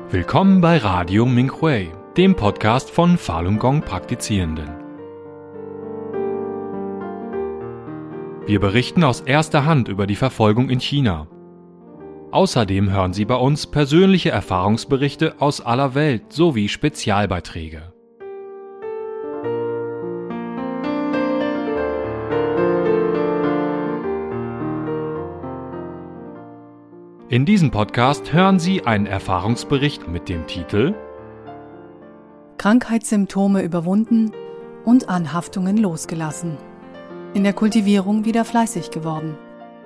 Willkommen bei Radio Minhui, dem Podcast von Falun Gong Praktizierenden. Wir berichten aus erster Hand über die Verfolgung in China. Außerdem hören Sie bei uns persönliche Erfahrungsberichte aus aller Welt sowie Spezialbeiträge. In diesem Podcast hören Sie einen Erfahrungsbericht mit dem Titel Krankheitssymptome überwunden und Anhaftungen losgelassen. In der Kultivierung wieder fleißig geworden.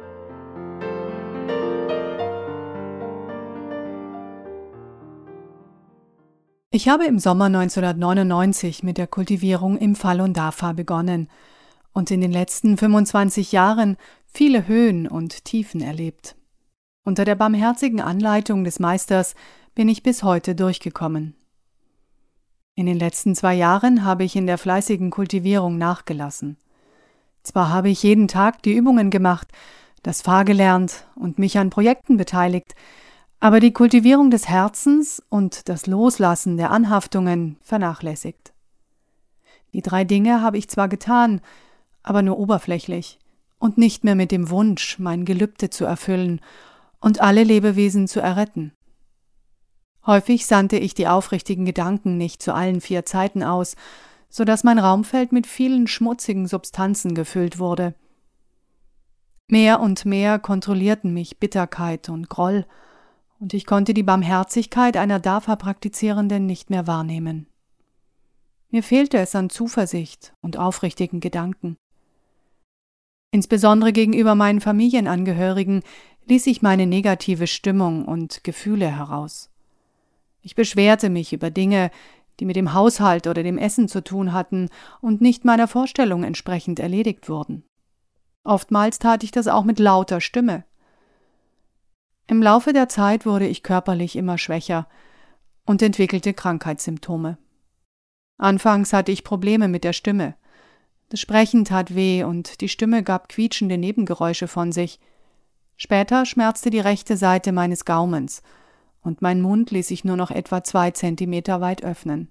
Ich habe im Sommer 1999 mit der Kultivierung im Falun Dafa begonnen und in den letzten 25 Jahren viele Höhen und Tiefen erlebt. Unter der barmherzigen Anleitung des Meisters bin ich bis heute durchgekommen. In den letzten 2 Jahren habe ich in der fleißigen Kultivierung nachgelassen. Zwar habe ich jeden Tag die Übungen gemacht, das Fa gelernt und mich an Projekten beteiligt, aber die Kultivierung des Herzens und das Loslassen der Anhaftungen vernachlässigt. Die 3 Dinge habe ich zwar getan, aber nur oberflächlich und nicht mehr mit dem Wunsch, mein Gelübde zu erfüllen und alle Lebewesen zu erretten. Häufig sandte ich die aufrichtigen Gedanken nicht zu allen 4 Zeiten aus, so dass mein Raumfeld mit vielen schmutzigen Substanzen gefüllt wurde. Mehr und mehr kontrollierten mich Bitterkeit und Groll, und ich konnte die Barmherzigkeit einer Dafa-Praktizierenden nicht mehr wahrnehmen. Mir fehlte es an Zuversicht und aufrichtigen Gedanken. Insbesondere gegenüber meinen Familienangehörigen ließ ich meine negative Stimmung und Gefühle heraus. Ich beschwerte mich über Dinge, die mit dem Haushalt oder dem Essen zu tun hatten und nicht meiner Vorstellung entsprechend erledigt wurden. Oftmals tat ich das auch mit lauter Stimme. Im Laufe der Zeit wurde ich körperlich immer schwächer und entwickelte Krankheitssymptome. Anfangs hatte ich Probleme mit der Stimme. Das Sprechen tat weh und die Stimme gab quietschende Nebengeräusche von sich. Später schmerzte die rechte Seite meines Gaumens und mein Mund ließ sich nur noch etwa 2 Zentimeter weit öffnen.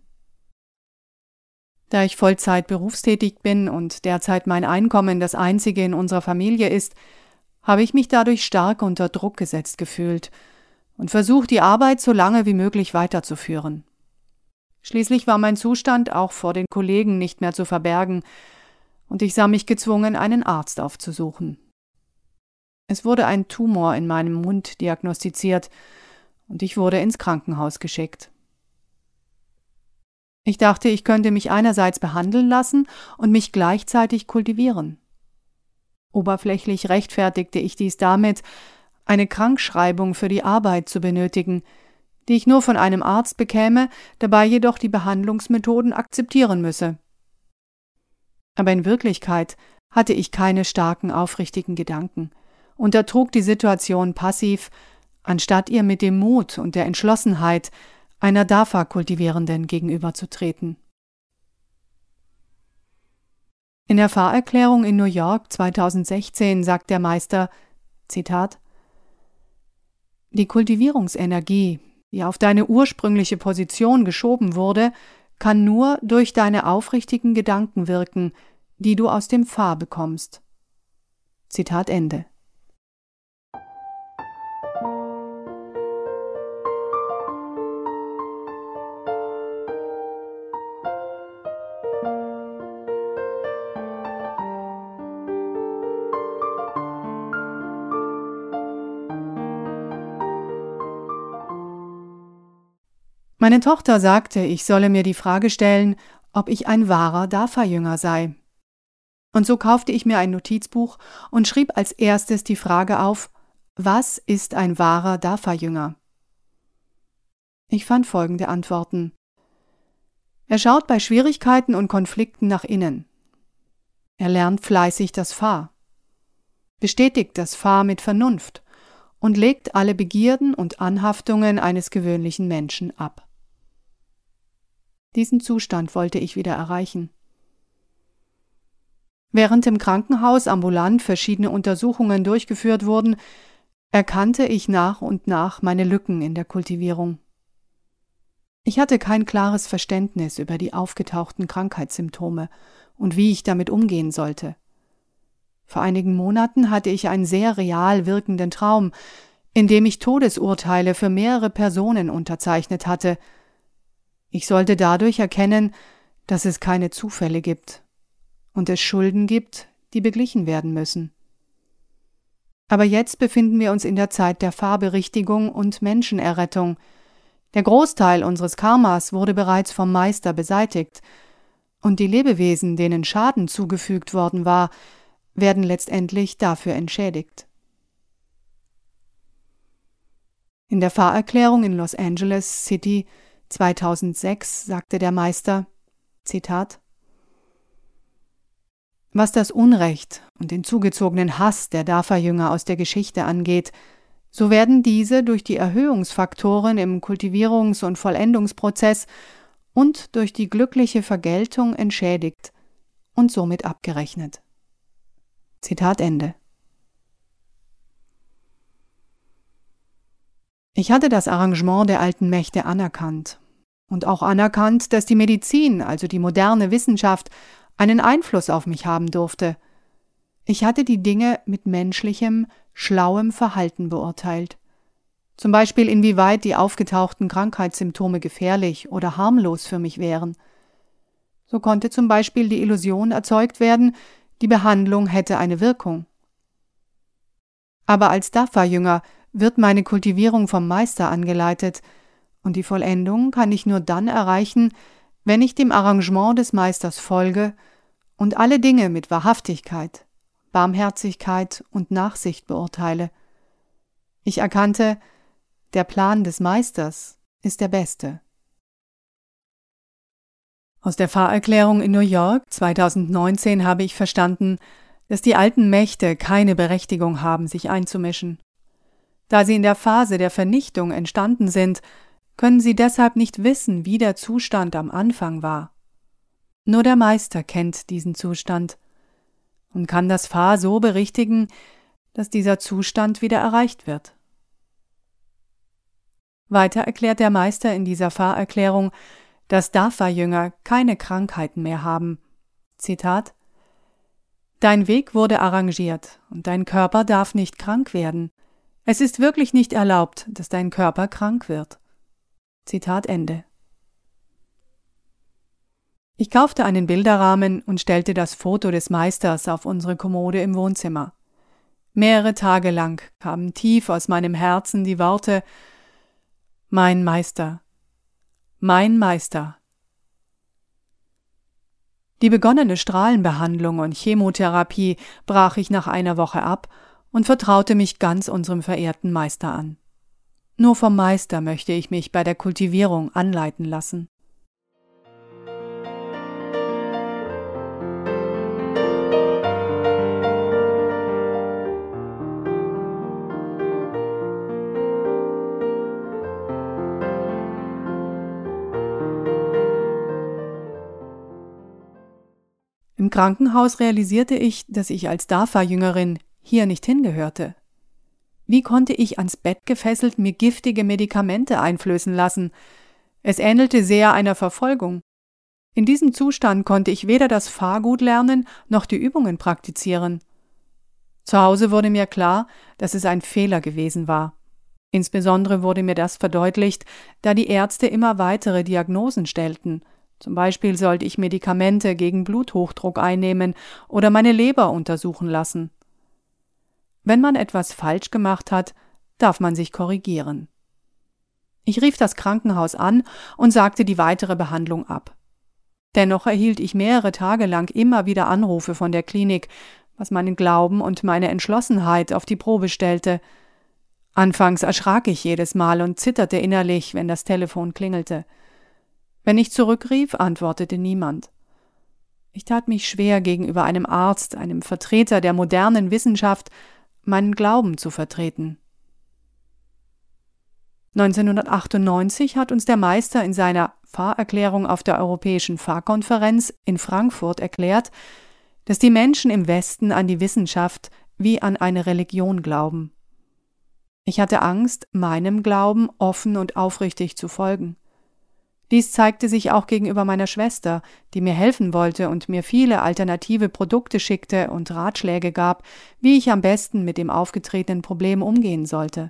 Da ich Vollzeit berufstätig bin und derzeit mein Einkommen das einzige in unserer Familie ist, habe ich mich dadurch stark unter Druck gesetzt gefühlt und versucht, die Arbeit so lange wie möglich weiterzuführen. Schließlich war mein Zustand auch vor den Kollegen nicht mehr zu verbergen und ich sah mich gezwungen, einen Arzt aufzusuchen. Es wurde ein Tumor in meinem Mund diagnostiziert und ich wurde ins Krankenhaus geschickt. Ich dachte, ich könnte mich einerseits behandeln lassen und mich gleichzeitig kultivieren. Oberflächlich rechtfertigte ich dies damit, eine Krankschreibung für die Arbeit zu benötigen, die ich nur von einem Arzt bekäme, dabei jedoch die Behandlungsmethoden akzeptieren müsse. Aber in Wirklichkeit hatte ich keine starken, aufrichtigen Gedanken und ertrug die Situation passiv, anstatt ihr mit dem Mut und der Entschlossenheit einer Dafa-Kultivierenden gegenüberzutreten. In der Fahrerklärung in New York 2016 sagt der Meister, Zitat, die Kultivierungsenergie, die auf deine ursprüngliche Position geschoben wurde, kann nur durch deine aufrichtigen Gedanken wirken, die du aus dem Fa bekommst. Zitat Ende. Meine Tochter sagte, ich solle mir die Frage stellen, ob ich ein wahrer Dafa-Jünger sei. Und so kaufte ich mir ein Notizbuch und schrieb als erstes die Frage auf, was ist ein wahrer Dafa-Jünger? Ich fand folgende Antworten. Er schaut bei Schwierigkeiten und Konflikten nach innen. Er lernt fleißig das Fa, bestätigt das Fa mit Vernunft und legt alle Begierden und Anhaftungen eines gewöhnlichen Menschen ab. Diesen Zustand wollte ich wieder erreichen. Während im Krankenhaus ambulant verschiedene Untersuchungen durchgeführt wurden, erkannte ich nach und nach meine Lücken in der Kultivierung. Ich hatte kein klares Verständnis über die aufgetauchten Krankheitssymptome und wie ich damit umgehen sollte. Vor einigen Monaten hatte ich einen sehr real wirkenden Traum, in dem ich Todesurteile für mehrere Personen unterzeichnet hatte. Ich sollte dadurch erkennen, dass es keine Zufälle gibt und es Schulden gibt, die beglichen werden müssen. Aber jetzt befinden wir uns in der Zeit der Fahrberichtigung und Menschenerrettung. Der Großteil unseres Karmas wurde bereits vom Meister beseitigt, und die Lebewesen, denen Schaden zugefügt worden war, werden letztendlich dafür entschädigt. In der Fahrerklärung in Los Angeles City 2006 sagte der Meister, Zitat: Was das Unrecht und den zugezogenen Hass der Dafa-Jünger aus der Geschichte angeht, so werden diese durch die Erhöhungsfaktoren im Kultivierungs- und Vollendungsprozess und durch die glückliche Vergeltung entschädigt und somit abgerechnet. Zitat Ende. Ich hatte das Arrangement der alten Mächte anerkannt und auch anerkannt, dass die Medizin, also die moderne Wissenschaft, einen Einfluss auf mich haben durfte. Ich hatte die Dinge mit menschlichem, schlauem Verhalten beurteilt. Zum Beispiel, inwieweit die aufgetauchten Krankheitssymptome gefährlich oder harmlos für mich wären. So konnte zum Beispiel die Illusion erzeugt werden, die Behandlung hätte eine Wirkung. Aber als Dafa-Jünger wird meine Kultivierung vom Meister angeleitet, und die Vollendung kann ich nur dann erreichen, wenn ich dem Arrangement des Meisters folge und alle Dinge mit Wahrhaftigkeit, Barmherzigkeit und Nachsicht beurteile. Ich erkannte, der Plan des Meisters ist der beste. Aus der Fahrerklärung in New York 2019 habe ich verstanden, dass die alten Mächte keine Berechtigung haben, sich einzumischen. Da sie in der Phase der Vernichtung entstanden sind, können sie deshalb nicht wissen, wie der Zustand am Anfang war. Nur der Meister kennt diesen Zustand und kann das Fa so berichtigen, dass dieser Zustand wieder erreicht wird. Weiter erklärt der Meister in dieser Fahrerklärung, dass Dafa-Jünger keine Krankheiten mehr haben. Zitat: Dein Weg wurde arrangiert und dein Körper darf nicht krank werden. Es ist wirklich nicht erlaubt, dass dein Körper krank wird. Zitat Ende. Ich kaufte einen Bilderrahmen und stellte das Foto des Meisters auf unsere Kommode im Wohnzimmer. Mehrere Tage lang kamen tief aus meinem Herzen die Worte: Mein Meister, mein Meister. Die begonnene Strahlenbehandlung und Chemotherapie brach ich nach einer Woche ab und vertraute mich ganz unserem verehrten Meister an. Nur vom Meister möchte ich mich bei der Kultivierung anleiten lassen. Im Krankenhaus realisierte ich, dass ich als Dafa-Jüngerin hier nicht hingehörte. Wie konnte ich ans Bett gefesselt mir giftige Medikamente einflößen lassen? Es ähnelte sehr einer Verfolgung. In diesem Zustand konnte ich weder das Fahrgut lernen, noch die Übungen praktizieren. Zu Hause wurde mir klar, dass es ein Fehler gewesen war. Insbesondere wurde mir das verdeutlicht, da die Ärzte immer weitere Diagnosen stellten. Zum Beispiel sollte ich Medikamente gegen Bluthochdruck einnehmen oder meine Leber untersuchen lassen. Wenn man etwas falsch gemacht hat, darf man sich korrigieren. Ich rief das Krankenhaus an und sagte die weitere Behandlung ab. Dennoch erhielt ich mehrere Tage lang immer wieder Anrufe von der Klinik, was meinen Glauben und meine Entschlossenheit auf die Probe stellte. Anfangs erschrak ich jedes Mal und zitterte innerlich, wenn das Telefon klingelte. Wenn ich zurückrief, antwortete niemand. Ich tat mich schwer, gegenüber einem Arzt, einem Vertreter der modernen Wissenschaft, meinen Glauben zu vertreten. 1998 hat uns der Meister in seiner Fahrerklärung auf der Europäischen Fahrkonferenz in Frankfurt erklärt, dass die Menschen im Westen an die Wissenschaft wie an eine Religion glauben. Ich hatte Angst, meinem Glauben offen und aufrichtig zu folgen. Dies zeigte sich auch gegenüber meiner Schwester, die mir helfen wollte und mir viele alternative Produkte schickte und Ratschläge gab, wie ich am besten mit dem aufgetretenen Problem umgehen sollte.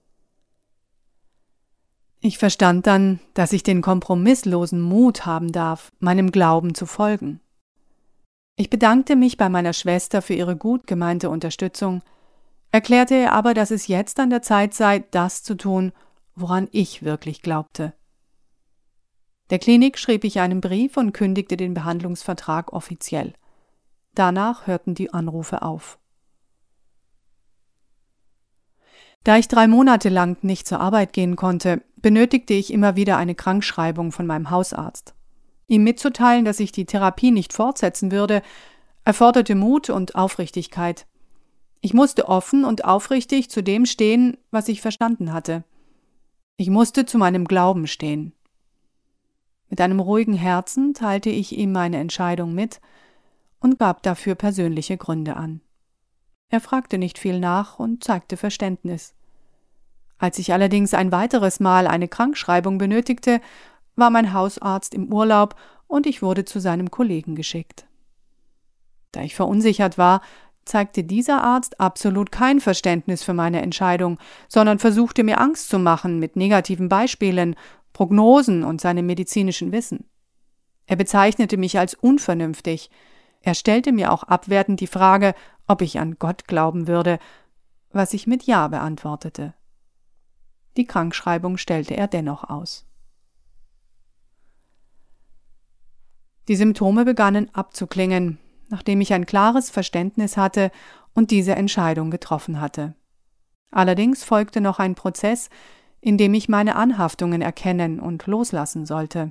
Ich verstand dann, dass ich den kompromisslosen Mut haben darf, meinem Glauben zu folgen. Ich bedankte mich bei meiner Schwester für ihre gut gemeinte Unterstützung, erklärte ihr aber, dass es jetzt an der Zeit sei, das zu tun, woran ich wirklich glaubte. Der Klinik schrieb ich einen Brief und kündigte den Behandlungsvertrag offiziell. Danach hörten die Anrufe auf. Da ich 3 Monate lang nicht zur Arbeit gehen konnte, benötigte ich immer wieder eine Krankschreibung von meinem Hausarzt. Ihm mitzuteilen, dass ich die Therapie nicht fortsetzen würde, erforderte Mut und Aufrichtigkeit. Ich musste offen und aufrichtig zu dem stehen, was ich verstanden hatte. Ich musste zu meinem Glauben stehen. Mit einem ruhigen Herzen teilte ich ihm meine Entscheidung mit und gab dafür persönliche Gründe an. Er fragte nicht viel nach und zeigte Verständnis. Als ich allerdings ein weiteres Mal eine Krankschreibung benötigte, war mein Hausarzt im Urlaub und ich wurde zu seinem Kollegen geschickt. Da ich verunsichert war, zeigte dieser Arzt absolut kein Verständnis für meine Entscheidung, sondern versuchte mir Angst zu machen mit negativen Beispielen, Prognosen und seinem medizinischen Wissen. Er bezeichnete mich als unvernünftig. Er stellte mir auch abwertend die Frage, ob ich an Gott glauben würde, was ich mit Ja beantwortete. Die Krankschreibung stellte er dennoch aus. Die Symptome begannen abzuklingen, nachdem ich ein klares Verständnis hatte und diese Entscheidung getroffen hatte. Allerdings folgte noch ein Prozess, in dem ich meine Anhaftungen erkennen und loslassen sollte.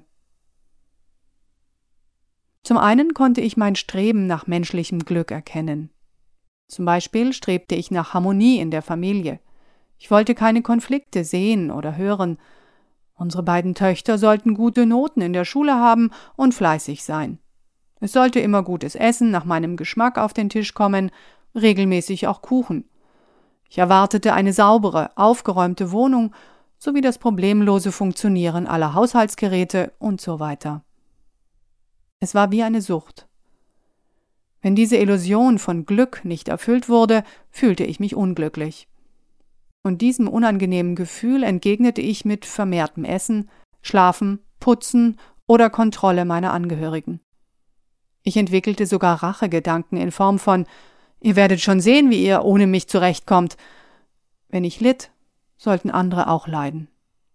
Zum einen konnte ich mein Streben nach menschlichem Glück erkennen. Zum Beispiel strebte ich nach Harmonie in der Familie. Ich wollte keine Konflikte sehen oder hören. Unsere beiden Töchter sollten gute Noten in der Schule haben und fleißig sein. Es sollte immer gutes Essen nach meinem Geschmack auf den Tisch kommen, regelmäßig auch Kuchen. Ich erwartete eine saubere, aufgeräumte Wohnung sowie das problemlose Funktionieren aller Haushaltsgeräte und so weiter. Es war wie eine Sucht. Wenn diese Illusion von Glück nicht erfüllt wurde, fühlte ich mich unglücklich. Und diesem unangenehmen Gefühl entgegnete ich mit vermehrtem Essen, Schlafen, Putzen oder Kontrolle meiner Angehörigen. Ich entwickelte sogar Rachegedanken in Form von: Ihr werdet schon sehen, wie ihr ohne mich zurechtkommt. Wenn ich litt, sollten andere auch leiden.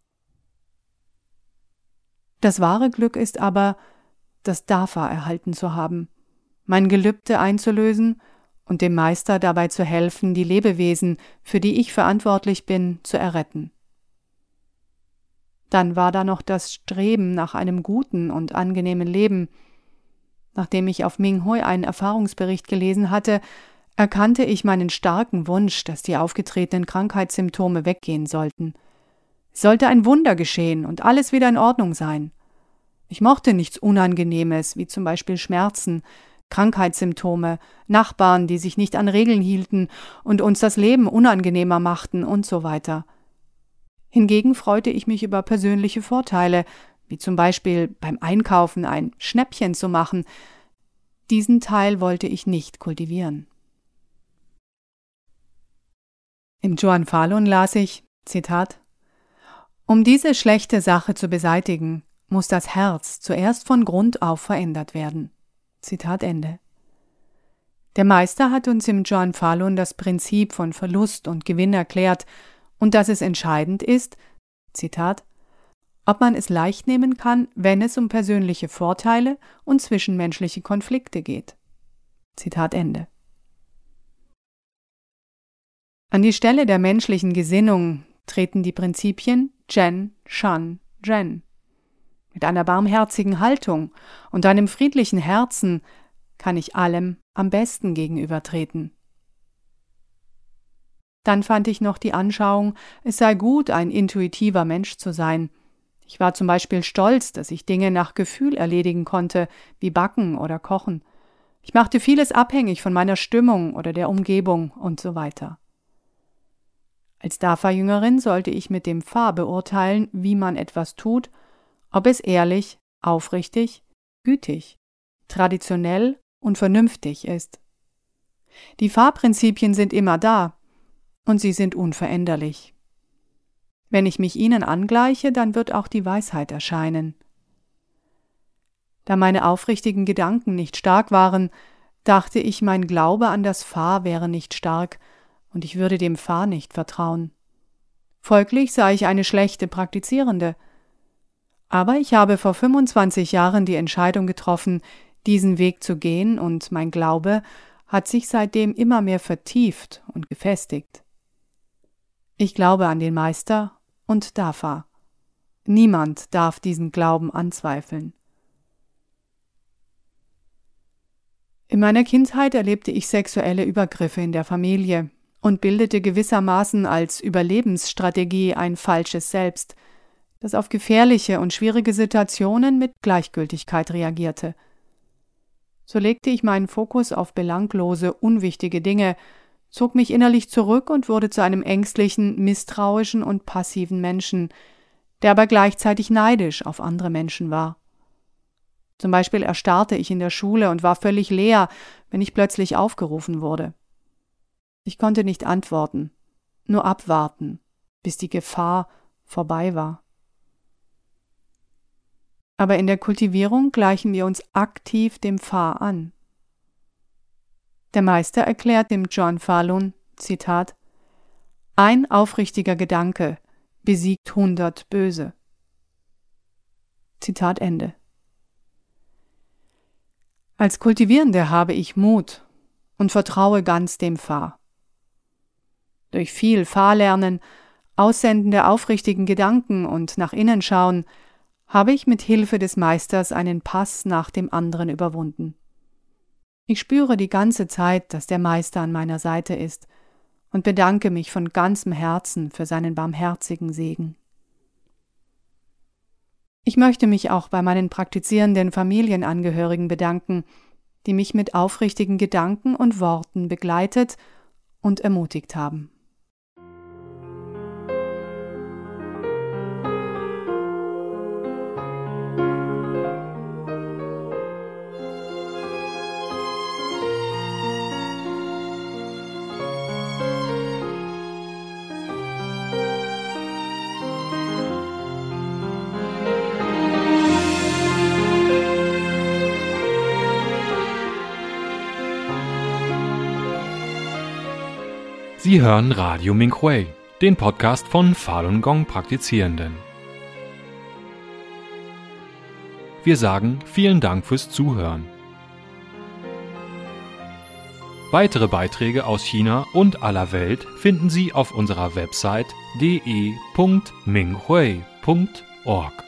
Das wahre Glück ist aber, das Dafa erhalten zu haben, mein Gelübde einzulösen und dem Meister dabei zu helfen, die Lebewesen, für die ich verantwortlich bin, zu erretten. Dann war da noch das Streben nach einem guten und angenehmen Leben. Nachdem ich auf Ming-Hui einen Erfahrungsbericht gelesen hatte, erkannte ich meinen starken Wunsch, dass die aufgetretenen Krankheitssymptome weggehen sollten. Es sollte ein Wunder geschehen und alles wieder in Ordnung sein. Ich mochte nichts Unangenehmes, wie zum Beispiel Schmerzen, Krankheitssymptome, Nachbarn, die sich nicht an Regeln hielten und uns das Leben unangenehmer machten und so weiter. Hingegen freute ich mich über persönliche Vorteile, wie zum Beispiel beim Einkaufen ein Schnäppchen zu machen. Diesen Teil wollte ich nicht kultivieren. Im Zhuan Falun las ich, Zitat: Um diese schlechte Sache zu beseitigen, muss das Herz zuerst von Grund auf verändert werden. Zitat Ende. Der Meister hat uns im Zhuan Falun das Prinzip von Verlust und Gewinn erklärt und dass es entscheidend ist, Zitat, ob man es leicht nehmen kann, wenn es um persönliche Vorteile und zwischenmenschliche Konflikte geht. Zitat Ende. An die Stelle der menschlichen Gesinnung treten die Prinzipien Zhen, Shan, Zhen. Mit einer barmherzigen Haltung und einem friedlichen Herzen kann ich allem am besten gegenübertreten. Dann fand ich noch die Anschauung, es sei gut, ein intuitiver Mensch zu sein. Ich war zum Beispiel stolz, dass ich Dinge nach Gefühl erledigen konnte, wie Backen oder Kochen. Ich machte vieles abhängig von meiner Stimmung oder der Umgebung und so weiter. Als Dafa-Jüngerin sollte ich mit dem Fa beurteilen, wie man etwas tut, ob es ehrlich, aufrichtig, gütig, traditionell und vernünftig ist. Die Fa-Prinzipien sind immer da und sie sind unveränderlich. Wenn ich mich ihnen angleiche, dann wird auch die Weisheit erscheinen. Da meine aufrichtigen Gedanken nicht stark waren, dachte ich, mein Glaube an das Fa wäre nicht stark und ich würde dem Fa nicht vertrauen. Folglich sei ich eine schlechte Praktizierende. Aber ich habe vor 25 Jahren die Entscheidung getroffen, diesen Weg zu gehen, und mein Glaube hat sich seitdem immer mehr vertieft und gefestigt. Ich glaube an den Meister und Dafa. Niemand darf diesen Glauben anzweifeln. In meiner Kindheit erlebte ich sexuelle Übergriffe in der Familie und bildete gewissermaßen als Überlebensstrategie ein falsches Selbst, das auf gefährliche und schwierige Situationen mit Gleichgültigkeit reagierte. So legte ich meinen Fokus auf belanglose, unwichtige Dinge, zog mich innerlich zurück und wurde zu einem ängstlichen, misstrauischen und passiven Menschen, der aber gleichzeitig neidisch auf andere Menschen war. Zum Beispiel erstarrte ich in der Schule und war völlig leer, wenn ich plötzlich aufgerufen wurde. Ich konnte nicht antworten, nur abwarten, bis die Gefahr vorbei war. Aber in der Kultivierung gleichen wir uns aktiv dem Fa an. Der Meister erklärt dem John Falun, Zitat, ein aufrichtiger Gedanke besiegt 100 Böse. Zitat Ende. Als Kultivierende habe ich Mut und vertraue ganz dem Fa. Durch viel Fa-Lernen, Aussenden der aufrichtigen Gedanken und nach innen schauen, habe ich mit Hilfe des Meisters einen Pass nach dem anderen überwunden. Ich spüre die ganze Zeit, dass der Meister an meiner Seite ist und bedanke mich von ganzem Herzen für seinen barmherzigen Segen. Ich möchte mich auch bei meinen praktizierenden Familienangehörigen bedanken, die mich mit aufrichtigen Gedanken und Worten begleitet und ermutigt haben. Sie hören Radio Minghui, den Podcast von Falun Gong Praktizierenden. Wir sagen vielen Dank fürs Zuhören. Weitere Beiträge aus China und aller Welt finden Sie auf unserer Website de.minghui.org.